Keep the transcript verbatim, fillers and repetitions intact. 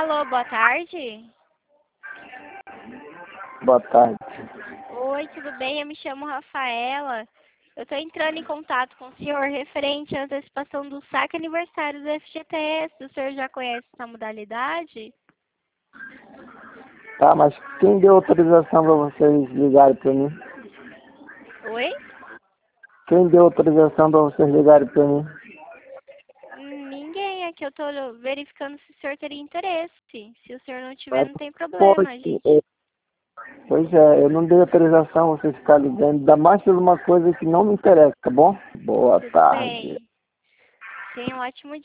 Alô, boa tarde. Boa tarde. Oi, tudo bem? Eu me chamo Rafaela. Eu estou entrando em contato com o senhor referente à antecipação do saque aniversário do F G T S. O senhor já conhece essa modalidade? Tá, mas quem deu autorização para vocês ligarem para mim? Oi? Quem deu autorização para vocês ligarem para mim? Ninguém, é que eu estou verificando se o senhor teria interesse. Se o senhor não tiver, Mas não tem problema, pode. gente. Pois é, eu não dei autorização vocês ficarem ligando, ainda mais por uma coisa que não me interessa, tá bom? Boa Tudo tarde. bem. Tenha um ótimo dia.